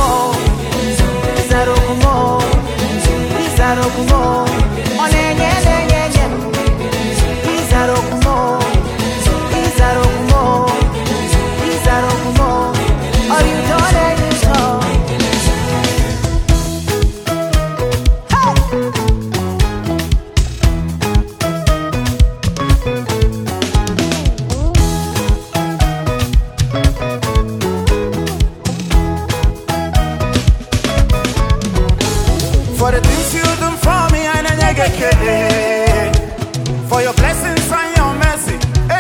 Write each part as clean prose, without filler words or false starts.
For the things you do for me, and I get for your blessings and your mercy.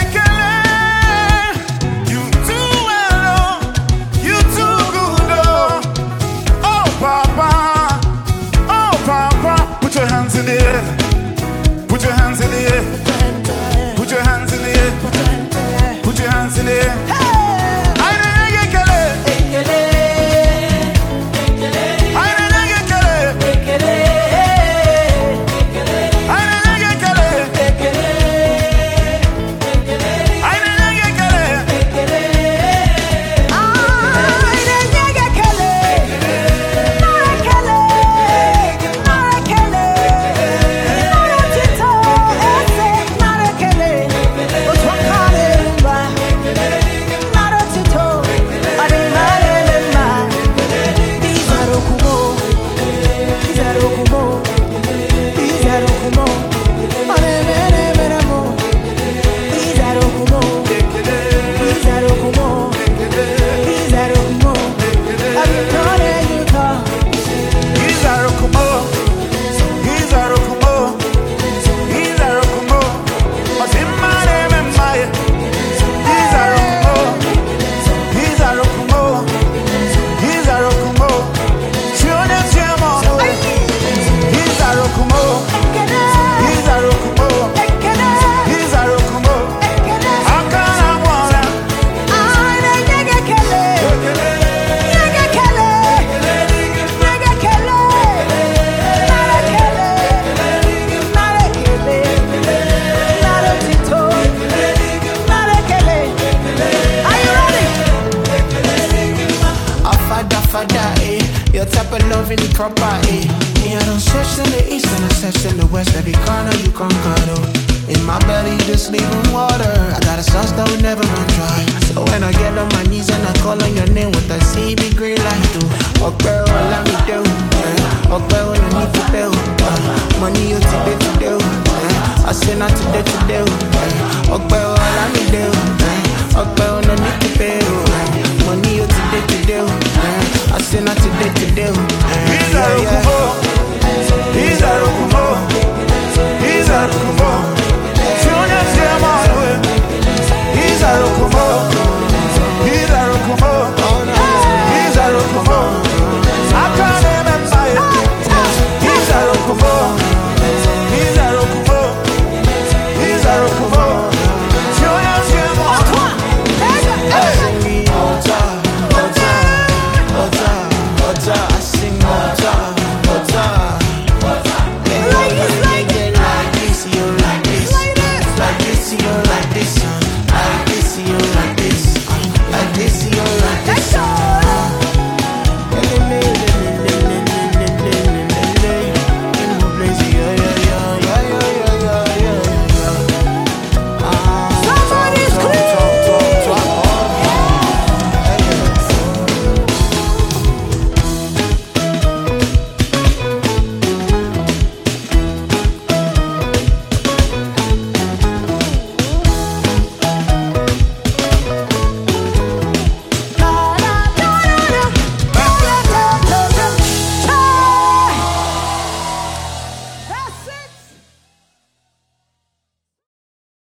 You do well, you do good, oh Papa, put your hands in the air, put your hands in the air, put your hands in the air, put your hands in the air. Your type of love in the proper, eh? Me, I don't search in the east and I search in the west. Every corner you conquer, though. In my belly, just leaving water. I got a sauce that will never run dry. So when I get on my knees and I call on your name with a CB green light, do. Oh girl, let me do. Oh girl, let me to do. Money you today to do. I say not today to do. Oh girl, let me do. Oh girl, no need to pay. Money you today to do. I say not today to do.